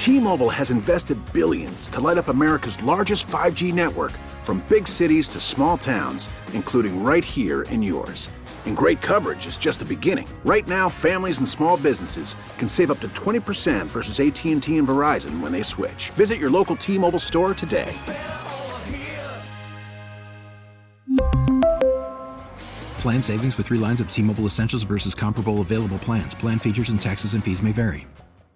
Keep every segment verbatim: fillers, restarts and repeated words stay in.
T-Mobile has invested billions to light up America's largest five G network, from big cities to small towns, including right here in yours. And great coverage is just the beginning. Right now, families and small businesses can save up to twenty percent versus A T and T and Verizon when they switch. Visit your local T-Mobile store today. Plan savings with three lines of T-Mobile Essentials versus comparable available plans. Plan features and taxes and fees may vary.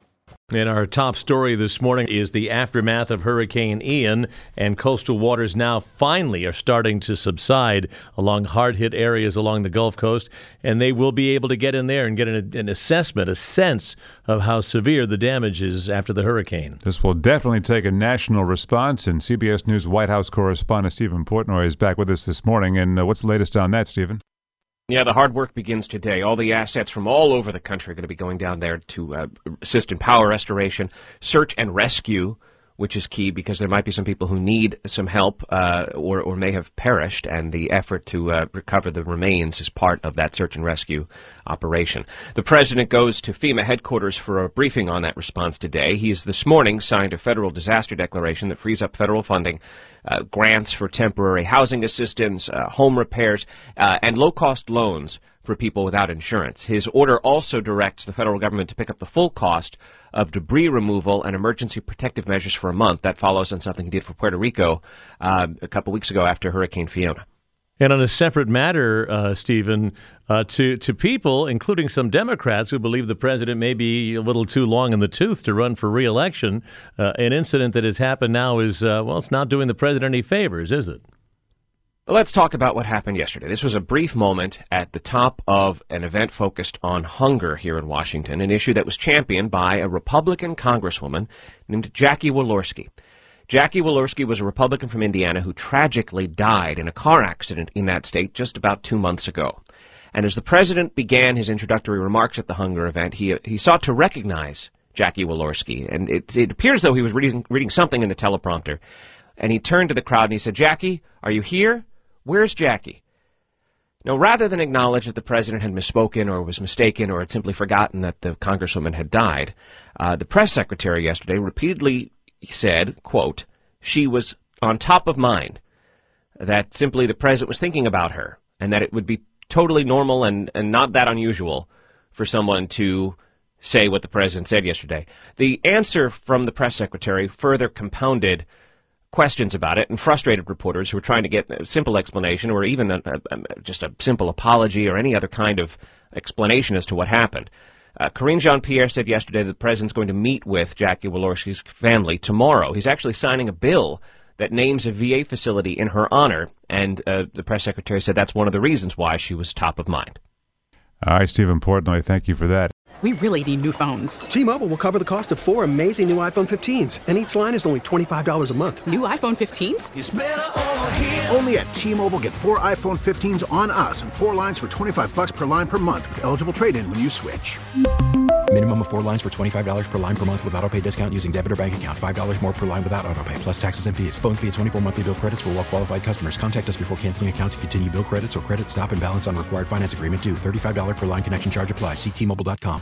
And our top story this morning is the aftermath of Hurricane Ian, and coastal waters now finally are starting to subside along hard-hit areas along the Gulf Coast, and they will be able to get in there and get an, an assessment, a sense of how severe the damage is after the hurricane. This will definitely take a national response, and C B S News White House correspondent Stephen Portnoy is back with us this morning. And uh, what's the latest on that, Stephen? Yeah, the hard work begins today. All the assets from all over the country are going to be going down there to uh, assist in power restoration, search and rescue, which is key because there might be some people who need some help uh, or, or may have perished, and the effort to uh, recover the remains is part of that search and rescue operation. The president goes to FEMA headquarters for a briefing on that response today. He's this morning signed a federal disaster declaration that frees up federal funding, uh, grants for temporary housing assistance, uh, home repairs, uh, and low-cost loans for people without insurance. His order also directs the federal government to pick up the full cost of debris removal and emergency protective measures for a month. That follows on something he did for Puerto Rico uh, a couple weeks ago after Hurricane Fiona. And on a separate matter, uh, Stephen, uh, to, to people, including some Democrats who believe the president may be a little too long in the tooth to run for re-election, uh, an incident that has happened now is, uh, well, it's not doing the president any favors, is it? Let's talk about what happened yesterday. This was a brief moment at the top of an event focused on hunger here in Washington, an issue that was championed by a Republican congresswoman named Jackie Walorski. Jackie Walorski was a Republican from Indiana who tragically died in a car accident in that state just about two months ago. And as the president began his introductory remarks at the hunger event, he he sought to recognize Jackie Walorski. And it, it appears though he was reading, reading something in the teleprompter. And he turned to the crowd and he said, "Jackie, are you here? Where's Jackie?" Now, rather than acknowledge that the president had misspoken or was mistaken or had simply forgotten that the congresswoman had died, uh, the press secretary yesterday repeatedly said, quote, she was on top of mind, that simply the president was thinking about her, and that it would be totally normal and, and not that unusual for someone to say what the president said yesterday. The answer from the press secretary further compounded questions about it and frustrated reporters who were trying to get a simple explanation or even a, a, a, just a simple apology or any other kind of explanation as to what happened. Uh, Karine Jean-Pierre said yesterday that the president's going to meet with Jackie Walorski's family tomorrow. He's actually signing a bill that names a V A facility in her honor, and uh, the press secretary said that's one of the reasons why she was top of mind. All right, Stephen Portnoy, thank you for that. We really need new phones. T-Mobile will cover the cost of four amazing new iPhone fifteens, and each line is only twenty-five dollars a month. New iPhone fifteens? It's better over here. Only at T-Mobile, get four iPhone fifteens on us and four lines for twenty-five bucks per line per month with eligible trade-in when you switch. Minimum of four lines for twenty-five dollars per line per month with autopay discount using debit or bank account. five dollars more per line without autopay, plus taxes and fees. Phone fee at twenty-four monthly bill credits for well-qualified customers. Contact us before canceling account to continue bill credits or credit stop and balance on required finance agreement due. thirty-five dollars per line connection charge applies. See T Mobile dot com.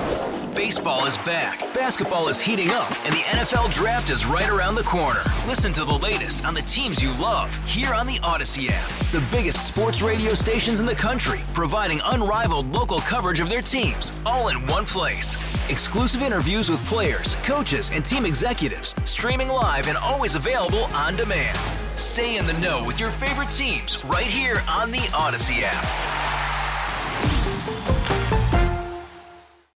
Baseball is back, basketball is heating up, and the N F L Draft is right around the corner. Listen to the latest on the teams you love here on the Odyssey app. The biggest sports radio stations in the country, providing unrivaled local coverage of their teams, all in one place. Exclusive interviews with players, coaches, and team executives, streaming live and always available on demand. Stay in the know with your favorite teams right here on the Odyssey app.